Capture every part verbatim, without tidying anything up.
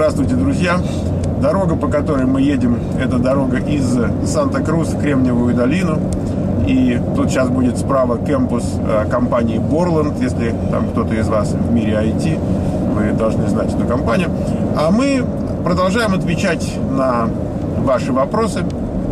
Здравствуйте, друзья! Дорога, по которой мы едем, это дорога из Санта-Крус в Кремниевую долину. И тут сейчас будет справа кампус компании Borland. Если там кто-то из вас в мире ай ти, вы должны знать эту компанию. А мы продолжаем отвечать на ваши вопросы.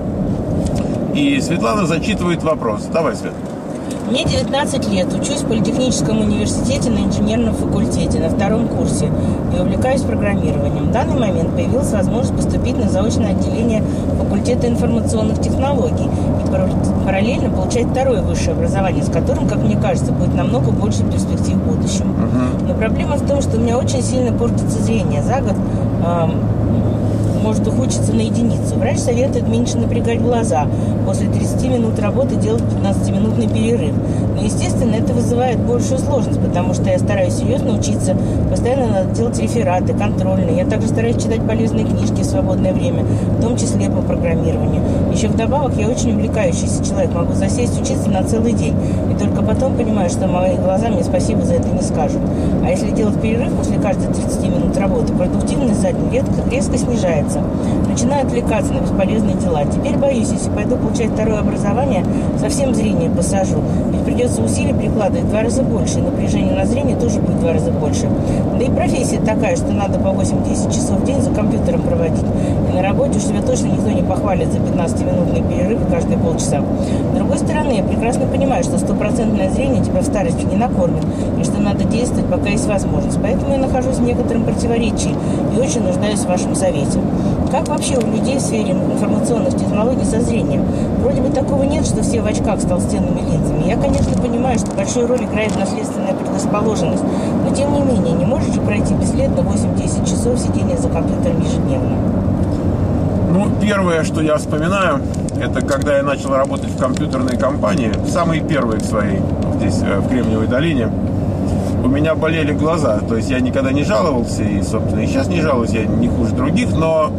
И Светлана зачитывает вопрос. Давай, Свет. Мне девятнадцать лет, учусь в Политехническом университете на инженерном факультете на втором курсе и увлекаюсь программированием. В данный момент появилась возможность поступить на заочное отделение факультета информационных технологий и параллельно получать второе высшее образование, с которым, как мне кажется, будет намного больше перспектив в будущем. Uh-huh. Но проблема в том, что у меня очень сильно портится зрение. За год эм, может ухудшиться на единицу. Врач советует меньше напрягать глаза. После тридцати минут работы делать пятнадцатиминутный перерыв. Но, естественно, это вызывает большую сложность, потому что я стараюсь серьезно учиться, постоянно надо делать рефераты, контрольные. Я также стараюсь читать полезные книжки в свободное время, в том числе по программированию. Еще вдобавок, я очень увлекающийся человек, могу засесть учиться на целый день. И только потом понимаю, что мои глаза мне спасибо за это не скажут. А если делать перерыв после каждой тридцати минут работы, продуктивность за день резко снижается. Начинаю отвлекаться на бесполезные дела. Теперь боюсь, если пойду получать второе образование, совсем зрение посажу. Ведь придется усилий прикладывать в два раза больше, и напряжение на зрение тоже будет в два раза больше. Да и профессия такая, что надо по восемь-десять часов в день за компьютером проводить. И на работе уж тебя точно никто не похвалит за пятнадцатиминутные перерывы каждые полчаса. С другой стороны, я прекрасно понимаю, что стопроцентное зрение тебя в старости не накормит, и что надо действовать, пока есть возможность. Поэтому я нахожусь в некотором противоречии и очень нуждаюсь в вашем совете. Как вообще у людей в сфере информационных технологий со зрением? Вроде бы такого нет, что все в очках с толстенными линзами. Я, конечно, понимаю, что большую роль играет наследственная предрасположенность, но тем не менее, не может же пройти бесследно восемь-десять часов сидения за компьютером ежедневно. Ну, первое, что я вспоминаю, это когда я начал работать в компьютерной компании, самые первые в своей, здесь, в Кремниевой долине, у меня болели глаза. То есть я никогда не жаловался, и, собственно, и сейчас не жалуюсь, я не хуже других, но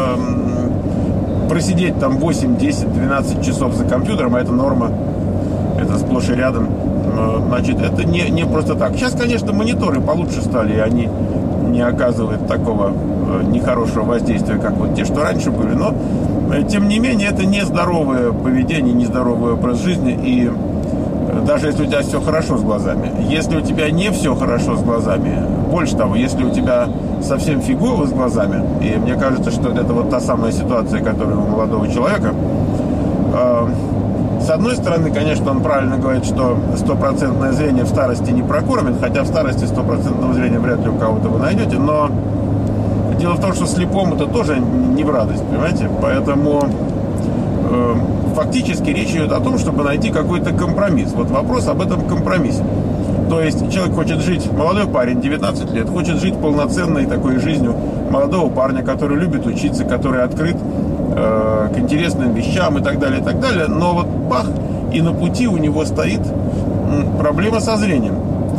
эм, просидеть там восемь, десять, двенадцать часов за компьютером, а это норма, это сплошь и рядом, э, значит, это не, не просто так. Сейчас, конечно, мониторы получше стали, и они не оказывают такого э, нехорошего воздействия, как вот те, что раньше были, но, э, тем не менее, это нездоровое поведение, нездоровый образ жизни, и даже если у тебя все хорошо с глазами. Если у тебя не все хорошо с глазами, больше того, если у тебя совсем фигово с глазами, и мне кажется, что это вот та самая ситуация, которая у молодого человека, э, с одной стороны, конечно, он правильно говорит, что стопроцентное зрение в старости не прокормит, хотя в старости стопроцентного зрения вряд ли у кого-то вы найдете, но дело в том, что слепому это тоже не в радость, понимаете, поэтому... Э, Фактически речь идет о том, чтобы найти какой-то компромисс. Вот вопрос об этом компромиссе. То есть человек хочет жить, молодой парень, девятнадцать лет, хочет жить полноценной такой жизнью молодого парня, который любит учиться, который открыт э, к интересным вещам и так далее, и так далее. Но вот бах, и на пути у него стоит м, проблема со зрением.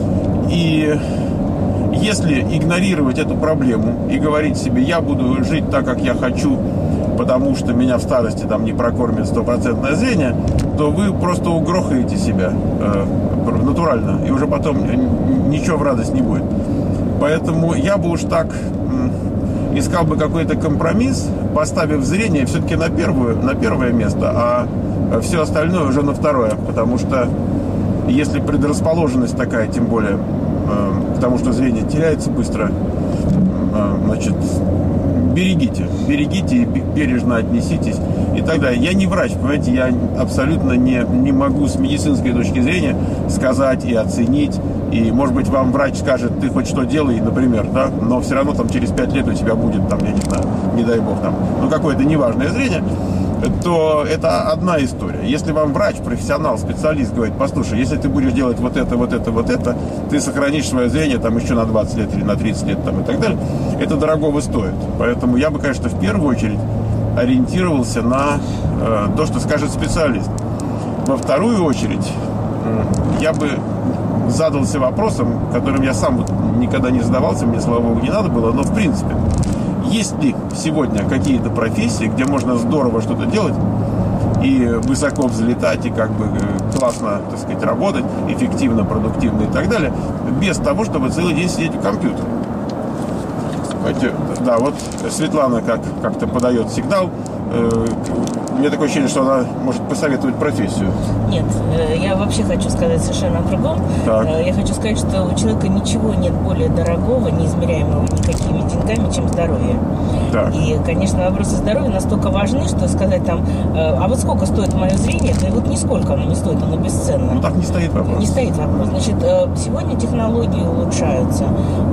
И если игнорировать эту проблему и говорить себе, я буду жить так, как я хочу, потому что меня в старости там не прокормит стопроцентное зрение, то вы просто угрохаете себя э, натурально, и уже потом ничего в радость не будет. Поэтому я бы уж так э, искал бы какой-то компромисс, поставив зрение все-таки на, первую, на первое место, а все остальное уже на второе, потому что если предрасположенность такая, тем более, э, к тому, что зрение теряется быстро, э, значит... Берегите, берегите и бережно отнеситесь и так далее. Я не врач, понимаете, я абсолютно не, не могу с медицинской точки зрения сказать и оценить. И, может быть, вам врач скажет, ты хоть что делай, например, да, но все равно там через пять лет у тебя будет, там, я не знаю, не дай бог, там, ну, какое-то неважное зрение, то это одна история. Если вам врач, профессионал, специалист говорит, послушай, если ты будешь делать вот это, вот это, вот это, ты сохранишь свое зрение там еще на двадцать лет или на тридцать лет там, и так далее, это дорогого стоит. Поэтому я бы, конечно, в первую очередь ориентировался на э, то, что скажет специалист. Во вторую очередь э, я бы задался вопросом, которым я сам вот никогда не задавался, мне, слава богу, не надо было, но в принципе, есть ли сегодня какие-то профессии, где можно здорово что-то делать и высоко взлетать, и как бы классно, так сказать, работать, эффективно, продуктивно и так далее, без того, чтобы целый день сидеть у компьютера? Знаете, да, вот Светлана как, как-то подает сигнал. Э, у меня такое ощущение, что она может посоветовать профессию. Нет, я вообще хочу сказать совершенно о другом. Так. Я хочу сказать, что у человека ничего нет более дорогого, неизмеряемого никакими деньгами, чем здоровье. Так. И, конечно, вопросы здоровья настолько важны, что сказать там, а вот сколько стоит мое зрение, да и вот нисколько оно не стоит, оно бесценно. Ну так не стоит вопрос. Не стоит вопрос. Значит, сегодня технологии улучшаются.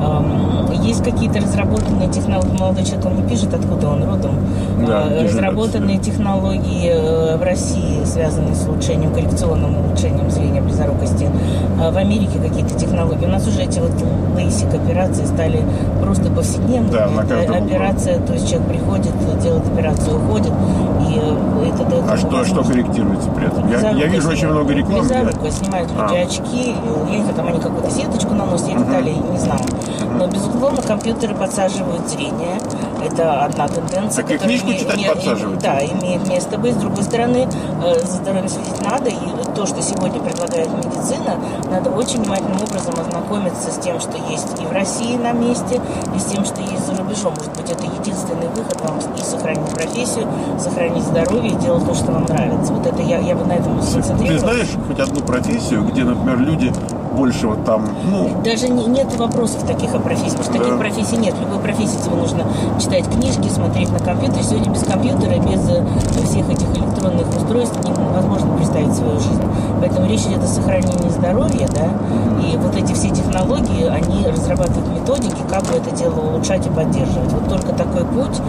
Есть какие-то разработанные технологии, молодой человек, он не пишет, откуда он родом. Да, разработанные технологии в России, связанные с улучшением, коррекционным улучшением зрения, близорукости. В Америке какие-то технологии. У нас уже эти вот лейсик операции стали просто повседневными. Да, на каждом операция, углу. То есть человек приходит, делает операцию, уходит, и это дает... А что, что корректируется при этом? Я, я вижу очень много рекламы. Близорукость, снимают люди а. очки, я не знаю, там они какую-то сеточку наносят, я деталей uh-huh. не знаю. Но, безусловно, компьютеры подсаживают зрение. Это одна тенденция. Так и книжку имеет, читать не, подсаживают? Да, имеет место быть. С другой стороны, за здоровьем следить надо. И то, что сегодня предлагает медицина, надо очень внимательным образом ознакомиться с тем, что есть и в России на месте, и с тем, что есть за рубежом. Может быть, это единственный выход вам и сохранить профессию, сохранить здоровье и делать то, что вам нравится. Вот это я, я бы на этом сконцентрировалась. Ты знаешь хоть одну профессию, где, например, люди больше вот там, ну... Даже не, нет вопросов таких о профессии, потому что да. таких профессий нет. Любой профессии тебе нужно читать книжки, смотреть на компьютере. Сегодня без компьютера, без всех этих электронных устройств невозможно представить свою жизнь. Поэтому речь идет о сохранении здоровья, да, и вот эти все технологии, они разрабатывают методики, как бы это дело улучшать и поддерживать. Вот только такой путь,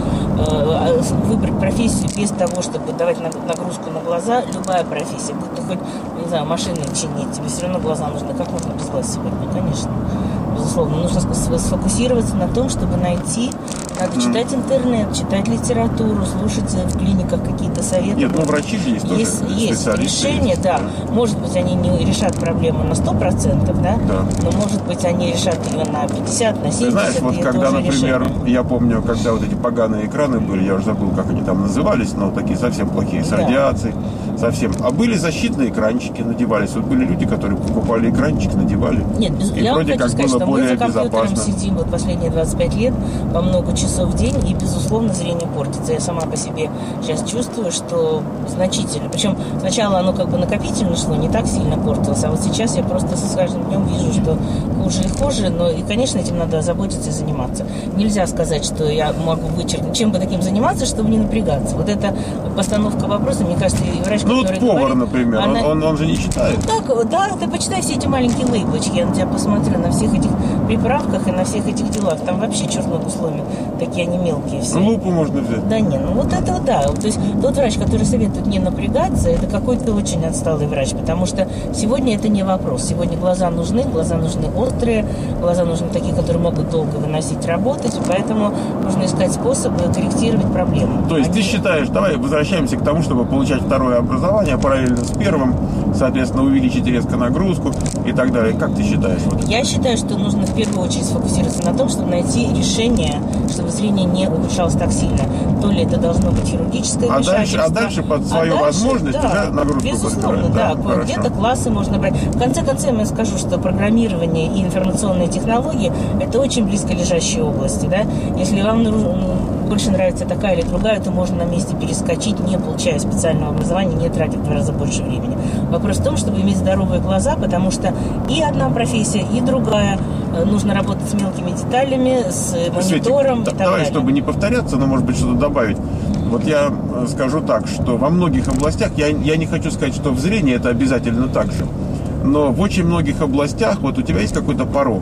э, выбрать профессию без того, чтобы давать нагрузку на глаза, любая профессия, будь то хоть, не знаю, машины чинить, тебе все равно глаза нужны. Как можно без глаз сегодня? Конечно. Безусловно. Нужно сфокусироваться на том, чтобы найти. Надо mm. читать интернет, читать литературу, слушать в клиниках какие-то советы. Нет, ну врачи же есть тоже. Есть, есть решения, да. Может быть, они не решат проблему на сто процентов, да? да, но может быть, они решат ее на пятьдесят, на семьдесят. Ты знаешь, вот когда, например, решение. Я помню, когда вот эти поганые экраны были, я уже забыл, как они там назывались, но такие совсем плохие, с да. радиацией, совсем. А были защитные экранчики, надевались. Вот были люди, которые покупали экранчик, надевали. Нет, без... и я вроде вам хочу как сказать, было что более мы за компьютером безопасно. Сидим вот последние двадцать пять лет по много часов в день, и, безусловно, зрение портится. Я сама по себе сейчас чувствую, что значительно. Причем сначала оно как бы накопительно шло, не так сильно портилось, а вот сейчас я просто с каждым днем вижу, что хуже и хуже, но и, конечно, этим надо озаботиться и заниматься. Нельзя сказать, что я могу вычеркнуть, чем бы таким заниматься, чтобы не напрягаться. Вот эта постановка вопроса, мне кажется, и врач, ну, который вот повар, говорит, например, она... он, он, он же не читает. Так, да, ты почитай все эти маленькие лейблочки, я на тебя посмотрю, на всех этих приправках и на всех этих делах. Там вообще черт ногу сломит. Такие они мелкие все. Лупу можно взять. Да не, ну вот это да. То есть тот врач, который советует не напрягаться, это какой-то очень отсталый врач, потому что сегодня это не вопрос. Сегодня глаза нужны, глаза нужны острые, глаза нужны такие, которые могут долго выносить, работать, поэтому нужно искать способы корректировать проблему. То есть Они... ты считаешь, давай возвращаемся к тому, чтобы получать второе образование параллельно с первым, соответственно, увеличить резко нагрузку и так далее. Как ты считаешь? Вот Я считаю, что нужно в первую очередь сфокусироваться на том, чтобы найти решение, чтобы зрение не улучшалось так сильно. То ли это должно быть хирургическое а вмешательство. Дальше, а дальше под свою а дальше, возможность да, уже нагрузку безусловно, подбирать. да. да где-то классы можно брать. В конце концов, я скажу, что программирование и информационные технологии – это очень близко лежащие области. Да? Если вам больше нравится такая или другая, то можно на месте перескочить, не получая специального образования, не тратя в два раза больше времени. Вопрос в том, чтобы иметь здоровые глаза, потому что и одна профессия, и другая. Нужно работать с мелкими деталями, с монитором. Светик, и так давай, далее. Чтобы не повторяться, но, может быть, что-то добавить. Вот я скажу так, что во многих областях, я, я не хочу сказать, что в зрении это обязательно так же, но в очень многих областях вот у тебя есть какой-то порог.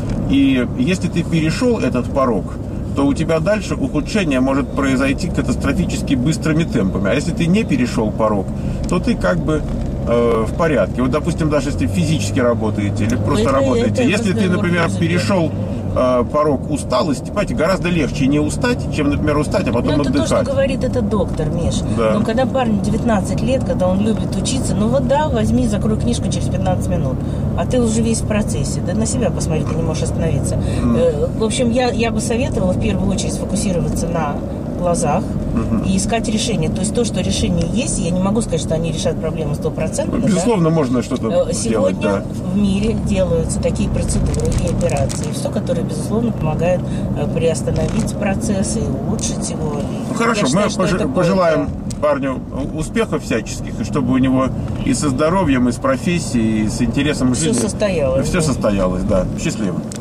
И если ты перешел этот порог, то у тебя дальше ухудшение может произойти катастрофически быстрыми темпами. А если ты не перешел порог, то ты как бы э, в порядке. Вот, допустим, даже если физически работаете или просто это, работаете. Это если ты, например, перешел э, порог усталости, понимаете, гораздо легче не устать, чем, например, устать, а потом ну, это отдыхать. То, что говорит этот доктор, Миш. Да. Но когда парню девятнадцать лет, когда он любит учиться, ну вот да, возьми, закрой книжку через пятнадцать минут. А ты уже весь в процессе. Да на себя посмотри, ты не можешь остановиться. Mm. В общем, я, я бы советовала в первую очередь сфокусироваться на глазах и искать решение. То есть то, что решение есть, я не могу сказать, что они решат проблему стопроцентно. Ну, безусловно, да? можно что-то Сегодня сделать, да. в мире делаются такие процедуры и операции, все, которые, безусловно, помогают приостановить процесс и улучшить его. Ну, хорошо, я мы считаю, пож- пожелаем парню успехов всяческих, и чтобы у него и со здоровьем, и с профессией, и с интересом к жизни все состоялось. все да. состоялось, да. Счастливо.